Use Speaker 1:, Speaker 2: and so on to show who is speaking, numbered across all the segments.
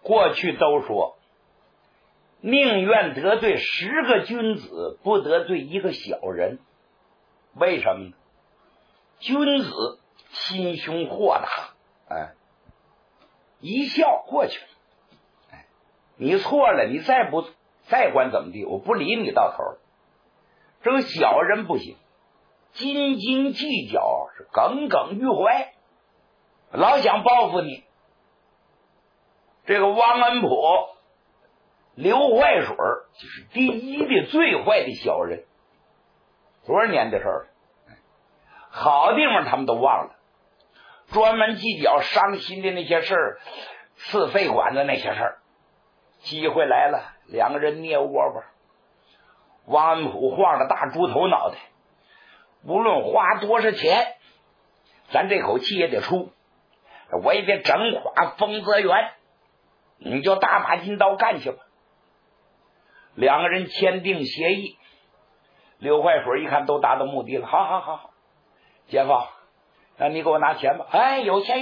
Speaker 1: 过去都说宁愿得罪10个君子，不得罪一个小人。为什么呢？君子心胸豁达，一笑过去了。你错了，你再管怎么地，我不理你到头了。这个小人不行，斤斤计较，是耿耿于怀，老想报复你。这个王恩溥、刘怀水就是第一的最坏的小人。多少年的事儿，好地方他们都忘了，专门计较伤心的那些事儿，刺肺管的那些事儿。机会来了，两个人捏窝窝。王恩溥晃着大猪头脑袋，无论花多少钱，咱这口气也得出，我也得整垮丰泽园，你就大把金刀干去吧。两个人签订协议。刘怀水一看都达到目的了，好，姐夫，那你给我拿钱吧。有钱。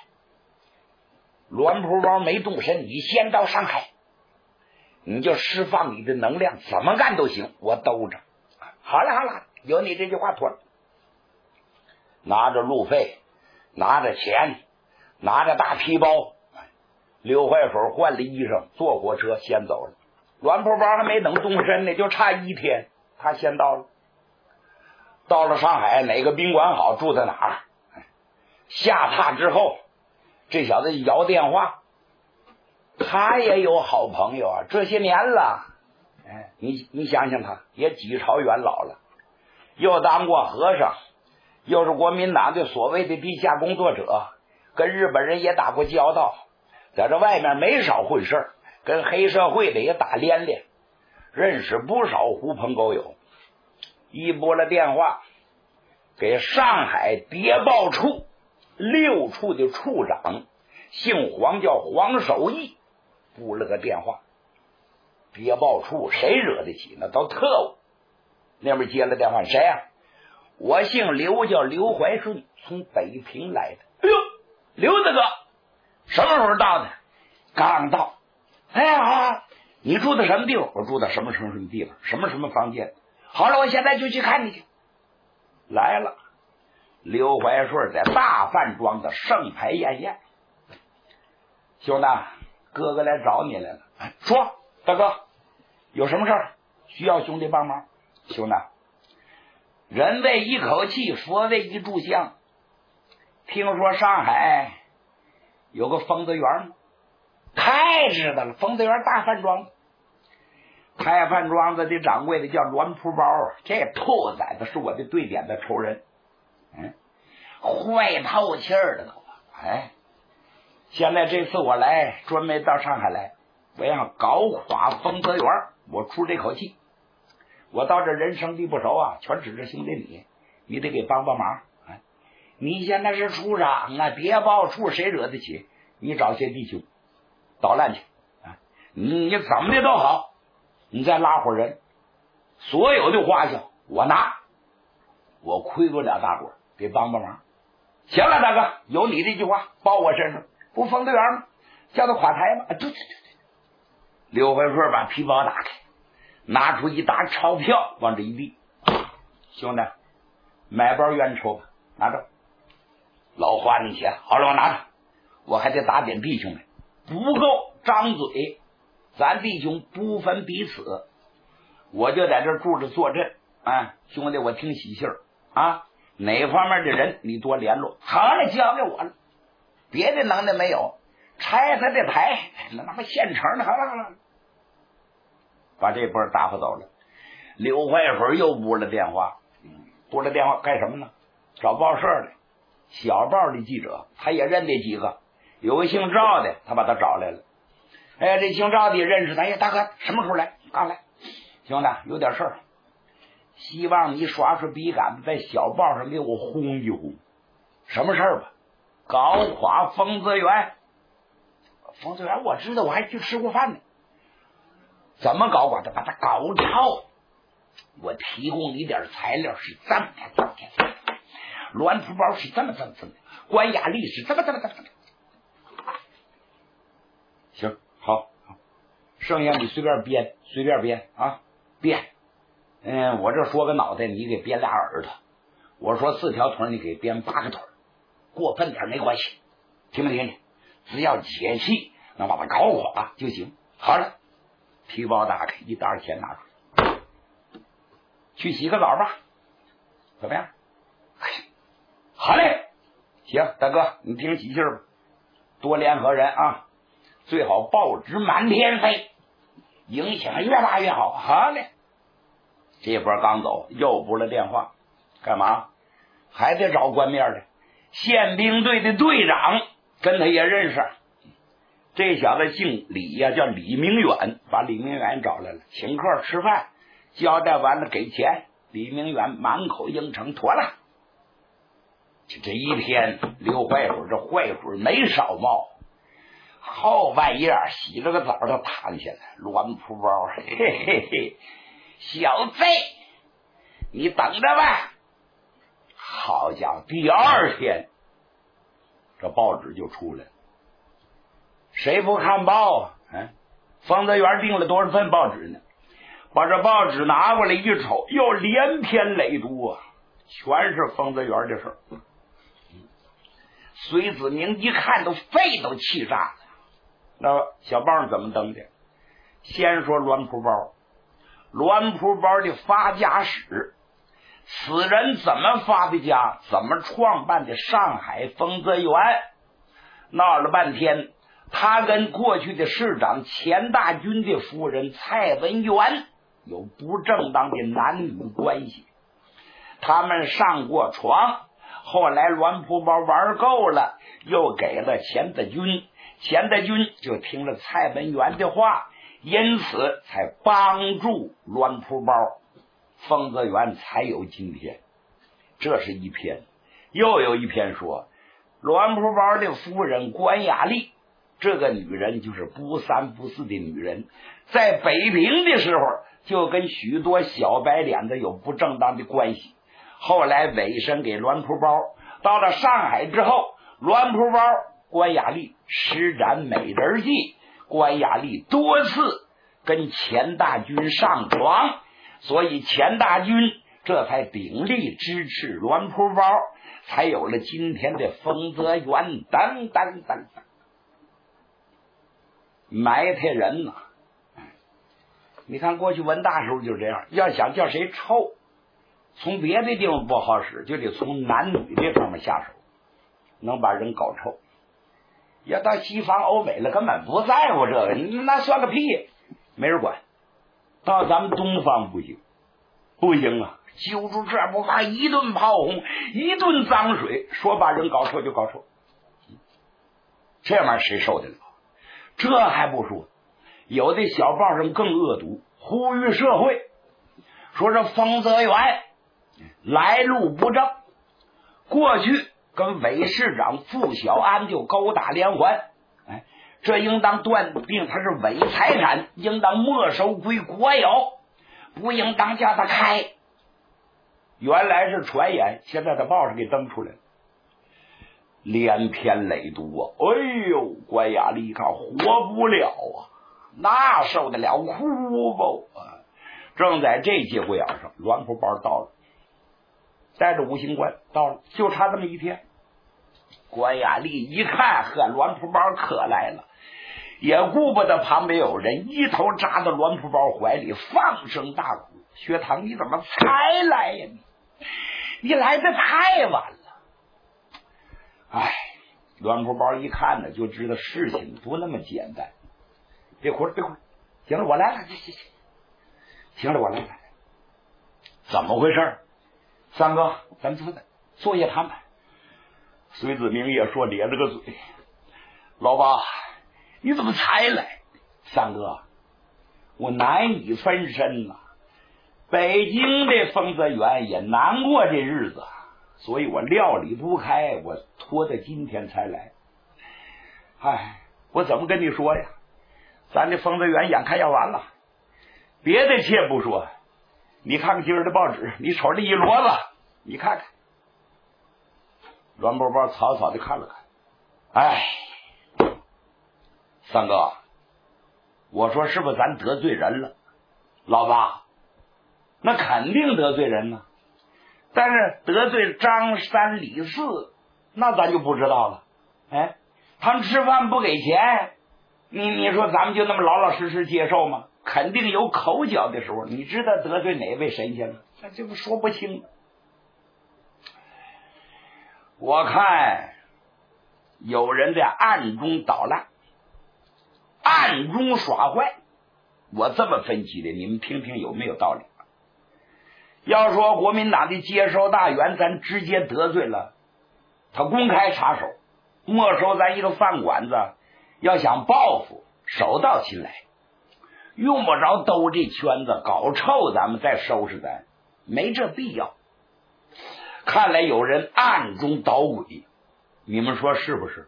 Speaker 1: 栾蒲包没动身，你先到上海，你就释放你的能量，怎么干都行，我兜着。好了，有你这句话妥了。拿着路费，拿着钱，拿着大皮包，刘怀水换了衣裳，坐火车先走了。栾蒲包还没等动身呢，就差1天，他先到了。到了上海，哪个宾馆好，住在哪儿？下榻之后，这小子摇电话。他也有好朋友啊，这些年了，你想想，他也几朝元老了，又当过和尚，又是国民党的所谓的地下工作者，跟日本人也打过交道，在这外面没少混事儿，跟黑社会的也打连连，认识不少狐朋狗友。一拨了电话给上海谍报处6处的处长，姓黄，叫黄守义，拨了个电话。谍报处谁惹得起？那都特务。那边接了电话，谁呀？我姓刘，叫刘怀顺，从北平来的。哎呦，刘大哥，什么时候到的？刚到。好，你住的什么地方？我住的什么地方，什么房间。好了，我现在就去看你去。来了，刘怀顺在大饭庄的盛牌宴宴。兄弟，哥哥来找你来了。说，大哥，有什么事儿需要兄弟帮忙？兄弟，人为一口气，佛为一炷香。听说上海有个丰泽园吗？太知道了，丰泽园大饭庄。开饭庄子的掌柜的叫栾蒲包，这兔崽子是我的对点的仇人，坏透气儿了都。现在这次我来，专门到上海来，我想搞垮丰泽园，我出这口气。我到这人生地不熟啊，全指着兄弟你得给帮忙。你现在是处长啊，谍报处谁惹得起？你找些弟兄捣乱去，你怎么的都好，你再拉伙人，所有的花销我拿，我亏不了大伙，给帮忙。行了，大哥，有你这句话包我身上，不丰泽园吗？叫他垮台吗？对。刘怀顺把皮包打开，拿出一沓钞票往这一递，兄弟，买包烟抽吧，拿着。老花你钱，好了，我拿着，我还得打点弟兄们，不够张嘴，咱弟兄不分彼此，我就在这住着坐镇。兄弟，我听喜信儿啊，哪方面的人你多联络。好了，交给我了，别的能耐没有，拆他的台，那他妈现成的。好了，把这波打发走了。刘怀水又拨了电话，干什么呢？找报社的小报的记者，他也认得几个，有个姓赵的，他把他找来了。这姓赵的也认识他。大哥，什么时候来？刚来。兄弟，有点事儿，希望你耍笔杆子，在小报上给我轰一轰。什么事儿吧？搞垮丰泽园。丰泽园我知道，我还去吃过饭呢。怎么搞垮他？把他搞臭。我提供你点材料，是这么栾蒲包是这么，关雅丽是这么。行， 好，剩下你随便编，随便编啊，编。我这说个脑袋，你给编俩耳朵；我说4条腿，你给编8个腿，过分点没关系，听没听见？只要解气，能把它搞垮就行。好了，皮包打开，一沓钱拿出来，去洗个澡吧，怎么样？好嘞，行，大哥，你听喜气吧，多联合人啊，最好报纸满天飞，影响越大越好。好嘞，这波刚走，又拨了电话，干嘛？还得找官面的，宪兵队的队长跟他也认识。这小子姓李呀，叫李明远，把李明远找来了，请客吃饭，交代完了给钱，李明远满口应承，妥了。这一天，刘坏水这坏水没少冒，后半夜洗了个澡就躺下来，乱铺包，嘿嘿嘿，小子，你等着吧。好家伙，第2天，这报纸就出来了。谁不看报啊？方泽元订了多少份报纸呢？把这报纸拿过来一瞅，又连篇累牍啊，全是方泽元的事儿。隋子明一看都肺都气炸了。那小报怎么登的？先说栾铺包，栾铺包的发家史，此人怎么发的家，怎么创办的上海丰泽园，闹了半天，他跟过去的市长钱大钧的夫人蔡文元有不正当的男女关系，他们上过床，后来栾铺包玩够了，又给了钱大钧，钱大钧就听了蔡文元的话，因此才帮助栾铺包，丰泽园才有今天。这是一篇，又有一篇说栾铺包的夫人关雅丽，这个女人就是不三不四的女人，在北平的时候就跟许多小白脸子有不正当的关系，后来委身给栾铺包，到了上海之后，栾铺包关雅丽施展美人计，关雅丽多次跟钱大钧上床，所以钱大钧这才鼎力支持栾铺包，才有了今天的丰泽园等等等等。埋汰人呐！你看过去文大时候就这样，要想叫谁臭，从别的地方不好使，就得从男女这方面下手，能把人搞臭。要到西方欧美了，根本不在乎这个，那算个屁，没人管。到咱们东方不行，不行啊！揪住这不发一顿炮轰，一顿脏水，说把人搞臭就搞臭，这玩意儿谁受得了？这还不说，有的小报上更恶毒，呼吁社会说这丰泽园来路不正，过去跟韦市长傅小安就勾打连环，这应当断定他是伪财产，应当没收归国有，不应当叫他开。原来是传言，现在在报上给登出来了，连篇累牍啊！哎呦，关雅丽一看活不了啊，那受得了哭不啊！正在这节骨眼上，栾铺包到了，带着五行官到了，就差这么一天。关雅丽一看，呵，栾铺包可来了，也顾不得旁边有人，一头扎到栾铺包怀里，放声大哭：“薛堂，你怎么才来呀？你来的太晚了！”哎，栾铺包一看呢，就知道事情不那么简单。别哭了，别哭了，行了，我来了，行了，我来了。怎么回事？三哥，咱们坐下谈谈。隋子明也说咧着个嘴：“老八，你怎么才来？”三哥，我难以分身呐。北京的丰泽园也难过这日子，所以我料理不开，我拖到今天才来。哎，我怎么跟你说呀？咱这丰泽园眼看要完了，别的且不说，你看看今儿的报纸，你瞅这一摞子，你看看。栾包包草草的看了看，哎，三哥， 我说是不是咱得罪人了？老八，那肯定得罪人呢，但是得罪张三李四，那咱就不知道了。哎，他们吃饭不给钱，你说咱们就那么老老实实接受吗？肯定有口角的时候。你知道得罪哪位神仙了？那这个说不清。我看有人在暗中捣乱，暗中耍坏。我这么分析的，你们听听有没有道理？要说国民党的接收大员咱直接得罪了，他公开插手没收咱一个饭馆子，要想报复手到擒来，用不着兜这圈子搞臭咱们再收拾咱，没这必要。看来有人暗中捣鬼，你们说是不是？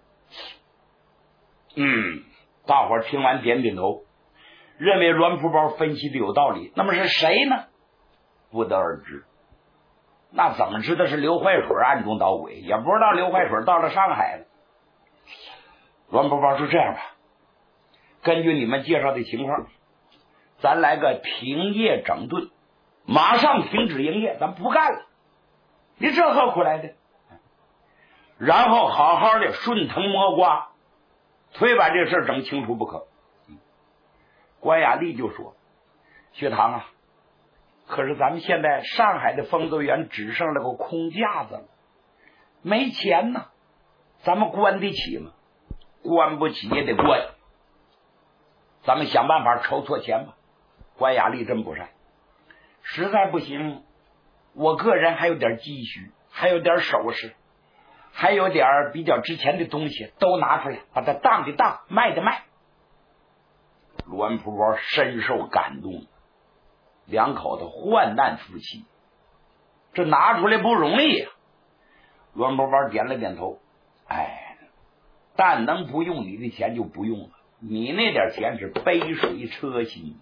Speaker 1: 大伙儿听完点点头，认为栾蒲包分析的有道理。那么是谁呢？不得而知。那怎么知道是刘怀水暗中捣鬼？也不知道刘怀水到了上海了。栾蒲包说这样吧，根据你们介绍的情况，咱来个停业整顿，马上停止营业，咱不干了。你这何苦来的？然后好好的顺藤摸瓜，非把这事整清楚不可。关雅丽就说：学堂啊，可是咱们现在上海的丰泽园只剩了个空架子了，没钱呢，咱们关得起吗？关不起也得关，咱们想办法筹措钱吧。关雅丽真不善，实在不行，我个人还有点积蓄，还有点首饰，还有点比较值钱的东西，都拿出来，把它当的当，卖的卖。栾蒲包深受感动，两口子患难夫妻，这拿出来不容易啊。栾蒲包点了点头，但能不用你的钱就不用了，你那点钱是杯水车薪。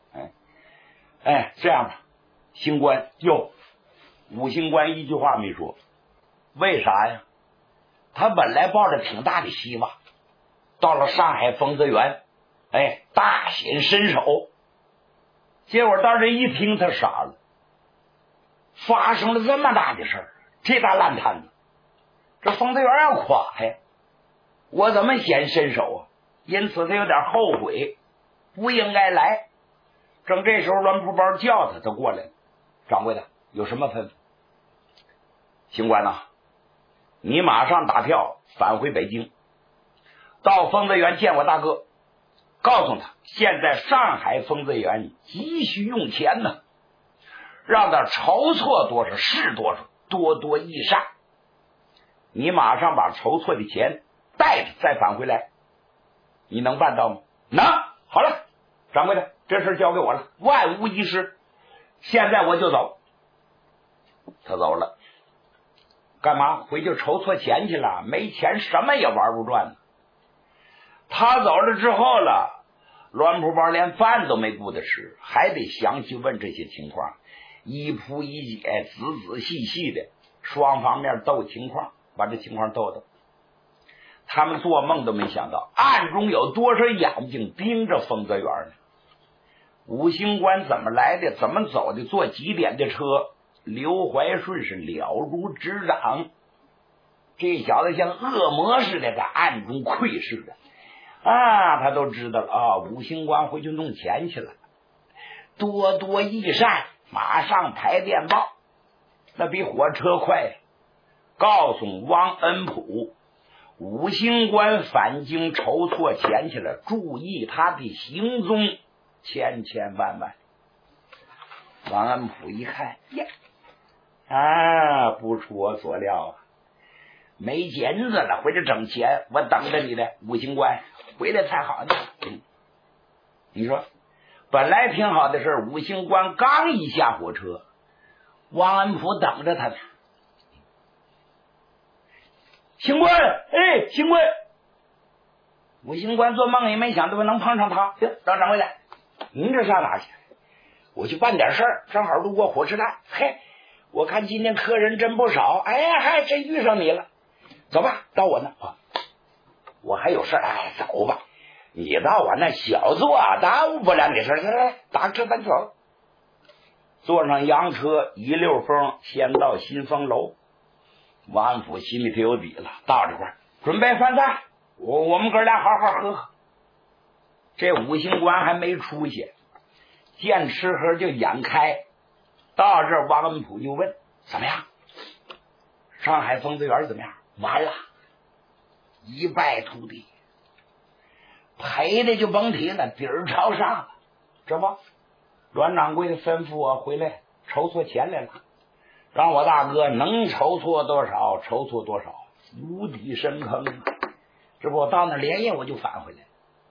Speaker 1: 这样吧，星官武星官一句话没说。为啥呀？他本来抱着挺大的希望，到了上海丰泽园，大显身手。结果当时一听，他傻了，发生了这么大的事儿，这大烂摊子，这丰泽园要垮呀，我怎么显身手啊？因此他有点后悔，不应该来。正这时候栾蒲包叫他过来了。掌柜的，有什么吩咐？星官呐，你马上打票返回北京，到丰泽园见我大哥，告诉他现在上海丰泽园急需用钱呢，让他筹措多少是多少，多多益善。你马上把筹措的钱带着再返回来，你能办到吗？能。好了，掌柜的，这事交给我了，万无一失，现在我就走。他走了，干嘛？回去筹措钱去了，没钱什么也玩不转呢。他走了之后了，栾蒲包连饭都没顾得吃，还得详细问这些情况，一铺一解，仔仔细细的，双方面斗情况，把这情况斗斗。他们做梦都没想到，暗中有多少眼睛盯着丰泽园呢？武星官怎么来的，怎么走的，坐几点的车，刘怀顺是了如指掌。这小子像恶魔似的在暗中窥视着他都知道了武星官回去弄钱去了，多多益善，马上排电报，那比火车快告诉汪恩溥，武星官返京筹措钱去了，注意他的行踪，千千万万。王恩溥一看不出我所料没银子了，回来整钱，我等着你的武星官回来才好呢。你说本来挺好的事，武星官刚一下火车，王恩溥等着他呢。星官，星官，武星官做梦也没想到能碰上他。让掌柜的，您这上哪去？我去办点事儿，正好路过火车站。我看今天客人真不少，真遇上你了。走吧，到我呢。我还有事儿，走吧。 你到我那小坐耽误不了你事，来打车咱走。坐上洋车，一溜风先到新丰楼。王安府心里头有底了，到这块儿准备饭菜，我们哥俩好好喝喝。这五行官还没出息，见吃喝就眼开。到这儿，王安府就问：怎么样？上海丰泽园怎么样？完了，一败涂地，赔的就甭提了，底儿朝上了。这不，阮掌柜的吩咐我回来筹措钱来了，让我大哥能筹措多少筹措多少，无底深坑。这不，我到那连夜我就返回来。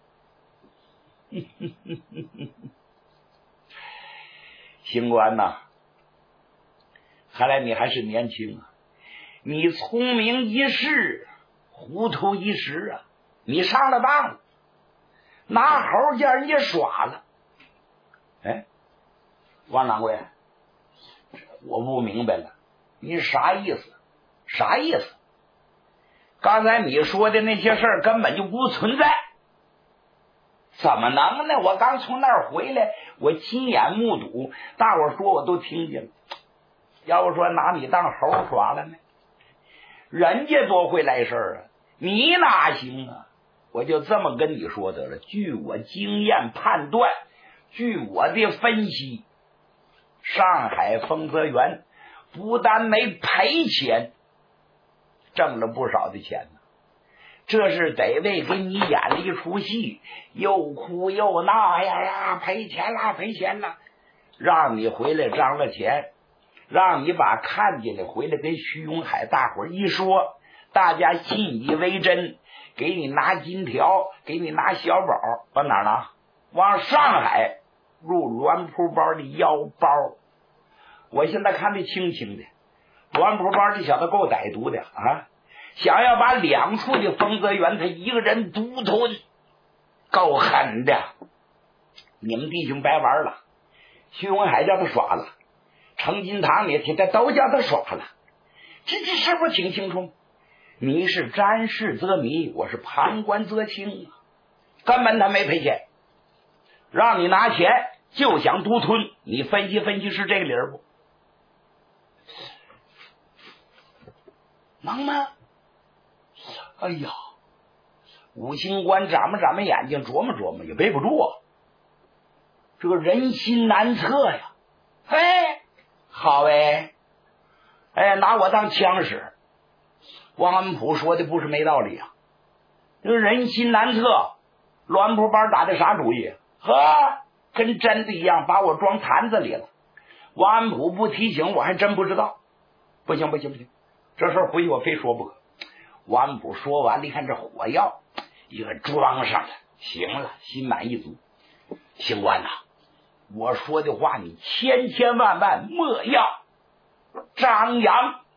Speaker 1: 刑官呐，看来你还是年轻啊，你聪明一世，糊涂一时啊！你上了当了，拿猴叫人家耍了。哎，王掌柜，我不明白了，你啥意思？啥意思？刚才你说的那些事儿根本就不存在。怎么能呢？我刚从那儿回来，我亲眼目睹，大伙说我都听见了。要不说拿你当猴耍了呢？人家多会来事儿啊，你哪行啊？我就这么跟你说得了。据我经验判断，据我的分析，上海丰泽园不但没赔钱，挣了不少的钱呢。这是得为给你演了一出戏，又哭又闹，哎呀，赔钱了，赔钱了，让你回来张了钱，让你把看见的回来跟徐永海大伙一说，大家信以为真，给你拿金条，给你拿小宝，往哪儿拿？往上海入栾铺包的腰包。我现在看得清清的，栾铺包这小子够歹毒的啊！想要把两处的丰泽园他一个人独吞，够狠的。你们弟兄白玩了，徐文海叫他耍了，程金堂也他都叫他耍了，这事不挺清楚？你是沾事则迷，我是旁观则清啊，根本他没赔钱，让你拿钱就想独吞，你分析分析是这个理儿不？能吗？哎呀，五星官眨巴眼睛，琢磨琢磨，也背不住啊。这个人心难测呀！哎，好哎，拿我当枪使。王安普说的不是没道理啊。这个人心难测，栾铺班打的啥主意？呵，跟真的一样，把我装坛子里了。王安普不提醒，我还真不知道。不行，这事儿回去我非说不可。王安普说完了，一看这火药一个装上了，行了，心满意足。刑官呐，我说的话你千万莫要张扬。